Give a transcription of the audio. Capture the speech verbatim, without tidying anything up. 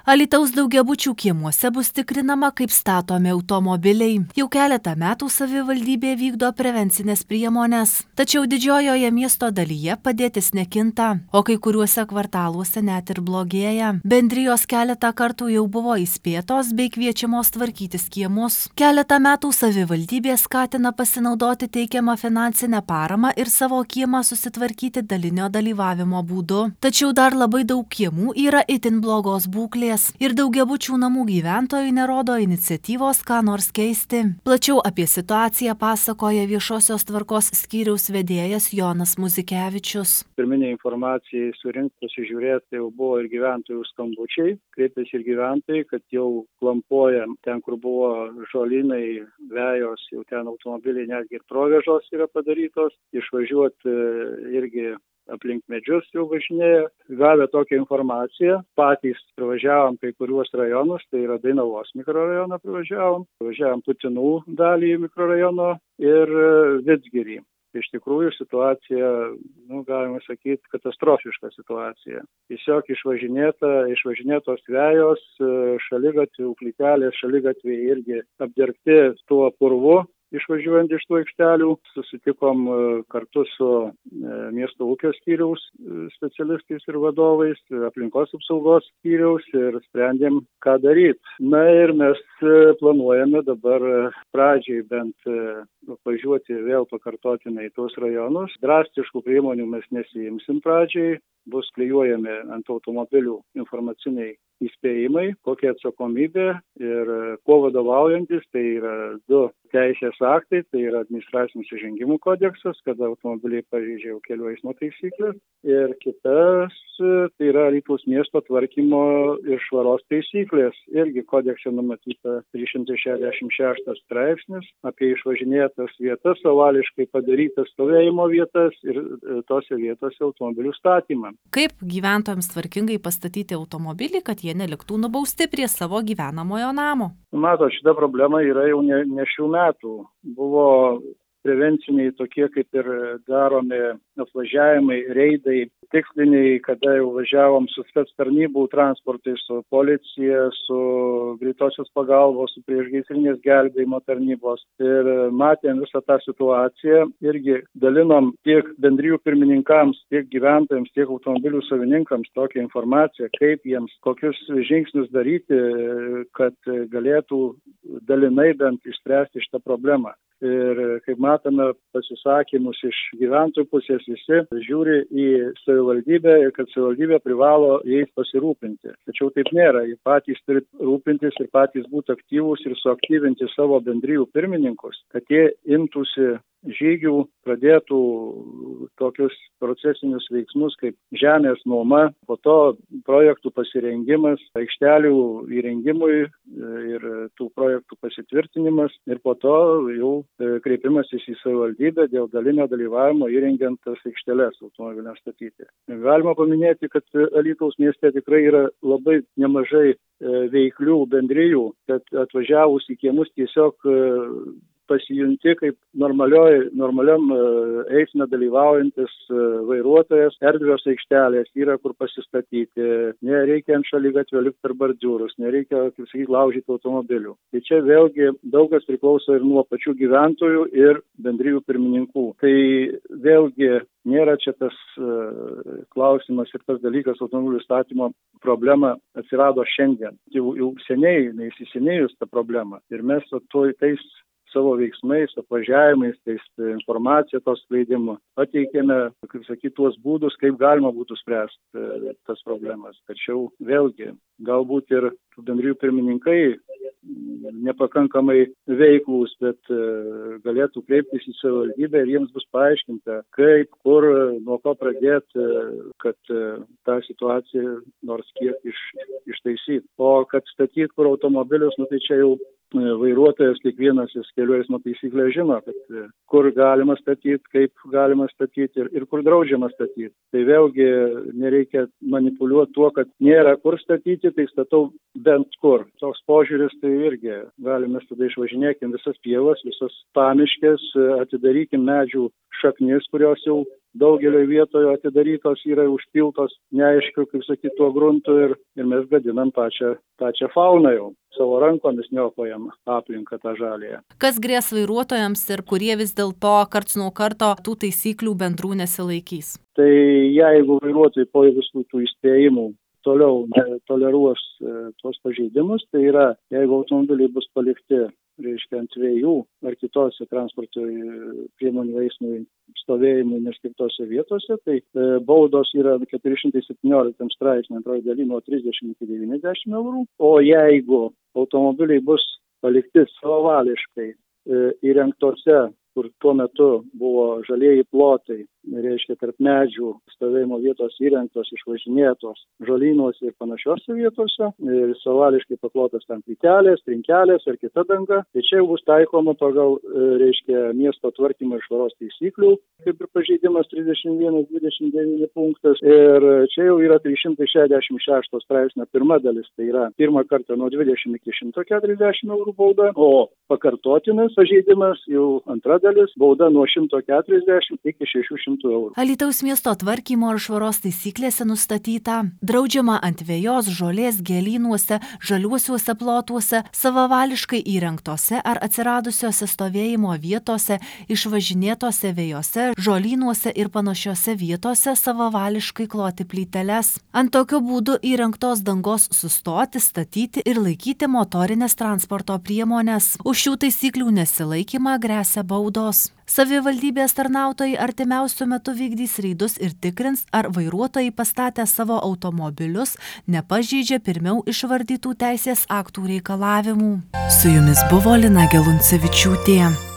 Alytaus daugiabučių kiemuose bus tikrinama, kaip statomi automobiliai. Jau keletą metų savivaldybė vykdo prevencinės priemonės. Tačiau didžiojoje miesto dalyje padėtis nekinta, o kai kuriuose kvartaluose net ir blogėja. Bendrijos keletą kartų jau buvo įspėtos bei kviečiamos tvarkytis kiemus. Keletą metų savivaldybė skatina pasinaudoti teikiamą finansinę paramą ir savo kiemą susitvarkyti dalinio dalyvavimo būdu. Tačiau dar labai daug kiemų yra itin blogos būklės. Ir daugiabučių namų gyventojai nerodo iniciatyvos ką nors keisti. Plačiau apie situaciją pasakoja viešosios tvarkos skyriaus vedėjas Jonas Muzikevičius. Pirminė informacija surinkti, pasižiūrėti, jau buvo ir gyventojų skambučiai. Kreipėsi ir gyventojai, kad jau klampuoja ten, kur buvo žolynai, vejos, jau ten automobiliai netgi ir provėžos yra padarytos. Išvažiuoti irgi aplink medžius jau važinėja. Gavę tokią informaciją, patys pravažiavom kai kuriuos rajonus, tai yra Dainavos mikrorajoną pravažiavom, pravažiavom Putinų dalį mikrorajono ir Vidzgirį. Iš tikrųjų situacija, nu, galima sakyti, katastrofiška situacija. Tiesiog išvažinėta, išvažinėtos vejos, šaligatvių plytelės, šaligatviai irgi apdirbti tuo purvu. Išvažiuojant iš tų aikštelių, susitikom kartu su miesto ūkio skyriaus specialistais ir vadovais, aplinkos apsaugos skyriaus ir sprendėm, ką daryti. Na ir mes planuojame dabar pradžiai bent važiuoti vėl pakartotinai į tuos rajonus. Drastiškų priemonių mes nesiimsim pradžiai, bus klijuojami ant automobilių informaciniai įspėjimai, kokia atsakomybė ir kuo vadovaujantis, tai yra du teisės aktai, tai yra administracinių nusižengimų kodeksas, kada automobiliai pažeidžia kelių eismo taisyklės, ir kitas, tai yra Alytaus miesto tvarkymo ir švaros taisyklės. Irgi kodekse numatyta trys šimtai šešiasdešimt šeštas straipsnis apie išvažinėtas vietas, savališkai padarytas stovėjimo vietas ir tose vietose automobilių statymą. Kaip gyventojams tvarkingai pastatyti automobilį, kad jie neliktų nubausti prie savo gyvenamojo namo? Matot, šita problema yra jau ne, ne šių metų. Buvo prevenciniai tokie kaip ir daromi apvažiavimai, reidai, tiksliniai, kada jau važiavom su spec tarnybų transportai, su policija, su greitosios pagalbos, su priešgaisrinės gelbėjimo tarnybos. Ir matėm visą tą situaciją, irgi dalinom tiek bendrijų pirmininkams, tiek gyventojams, tiek automobilių savininkams tokią informaciją, kaip jiems, kokius žingsnius daryti, kad galėtų dalinai bent išspręsti šitą problemą. Ir kaip matome pasisakymus iš gyventojų pusės, visi žiūri į savivaldybę ir kad savivaldybė privalo jais pasirūpinti. Tačiau taip nėra, jie patys turi rūpintis ir patys būti aktyvūs ir suaktyvinti savo bendrijų pirmininkus, kad jie imtųsi žygių, pradėtų tokius procesinius veiksmus kaip žemės nuoma, po to projektų pasirengimas, aikštelių įrengimui ir tų projektų pasitvirtinimas ir po to jau kreipimasis į savivaldybę dėl dalinio dalyvavimo įrengiant tas aikšteles automobiliams statyti. Galima paminėti, kad Alytaus mieste tikrai yra labai nemažai veiklių bendrijų, kad atvažiavus į kiemus tiesiog pasijunti kaip normalioj, normaliam eisme dalyvaujantis vairuotojas, erdvios aikštelės yra kur pasistatyti, nereikia ant šaligatvio lipti per bordiūrus, nereikia, kaip sakyti, laužyti automobilių. Tai čia vėlgi daug kas priklauso ir nuo pačių gyventojų ir bendrijų pirmininkų. Tai vėlgi nėra čia tas uh, klausimas ir tas dalykas, automobilių statymo problema atsirado šiandien. Jau, jau seniai, neįsisenėjus ta problema. Ir mes to, tais savo veiksmais, apvažiavimais, tais informacija tos skleidimu pateikėme, kaip sakyti, tuos būdus, kaip galima būtų spręsti tas problemas. Tačiau vėlgi, galbūt ir bendrijų pirmininkai nepakankamai veiklūs, bet galėtų kreiptis į savivaldybę ir jiems bus paaiškinta, kaip, kur, nuo ko pradėti, kad tą situaciją nors kiek iš, ištaisyti. O kad statyti kur automobilius, nu tai čia jau vairuotojas kiekvienas kelių eismo taisyklę žino, kad kur galima statyti, kaip galima statyti ir, ir kur draudžiama statyti. Tai vėlgi nereikia manipuliuoti tuo, kad nėra kur statyti, tai statau bent kur. Toks požiūris tai irgi galime tada išvažinėkim visas pievas, visas pamiškės, atidarykim medžių šaknis, kurios jau daugelio vietoje atidarytos yra užpiltos neaišku, kaip sakyti, tuo gruntu ir, ir mes gadinam pačią, pačią fauną jau. Savo rankomis niokojam aplinką tą žalėje. Kas grės vairuotojams ir kurie vis dėlto karts nuo karto tų taisyklių bendrų nesilaikys? Tai jeigu vairuotojai po visų tų įspėjimų toliau toleruos e, tuos pažeidimus, tai yra, jeigu automobiliai bus palikti, reiškia, ant vėjų ar kitose transporto priemonių eismui stovėjimui neskirtose vietose, tai e, baudos yra keturi šimtai septyniolika straipsnio antroji daly nuo trisdešimt iki devyniasdešimt eurų, o jeigu automobiliai bus palikti savavališkai e, įrengtose, kur tuo metu buvo žalieji plotai, reiškia tarp medžių stovėjimo vietos įrengtos, išvažinėtos žolynuose ir panašiose vietose, ir savališkai paklotas tam plytelės, trinkelės ar kita danga, tai čia jau bus taikoma pagal, reiškia, miesto tvarkymo ir švaros taisyklių, kaip ir pažeidimas trisdešimt vienas dvidešimt devyni punktas, ir čia jau yra trys šimtai šešiasdešimt šešto straipsnio pirma dalis, tai yra pirmą kartą nuo dvidešimt iki šimto keturiasdešimt eurų bauda, o pakartotinas pažeidimas jau antra dalis, bauda nuo šimto keturiasdešimt iki šešių šimtų eurų. Alytaus miesto tvarkymo ir švaros taisyklėse nustatyta, draudžiama ant vejos, žolės, gėlynuose, žaliuosiuose plotuose, savavališkai įrengtose ar atsiradusiose stovėjimo vietose, išvažinėtose vejose, žolynuose ir panašiose vietose savavališkai kloti plyteles. Ant tokiu būdu įrengtos dangos sustoti, statyti ir laikyti motorinės transporto priemonės. Už šių taisyklių nesilaikymą gresia baudos. Savivaldybės tarnautojai artimiausiu metu vykdys reidus ir tikrins, ar vairuotojai pastatę savo automobilius nepažeidžia pirmiau išvardytų teisės aktų reikalavimų. Su jumis buvo Lina Geluncevičiūtė.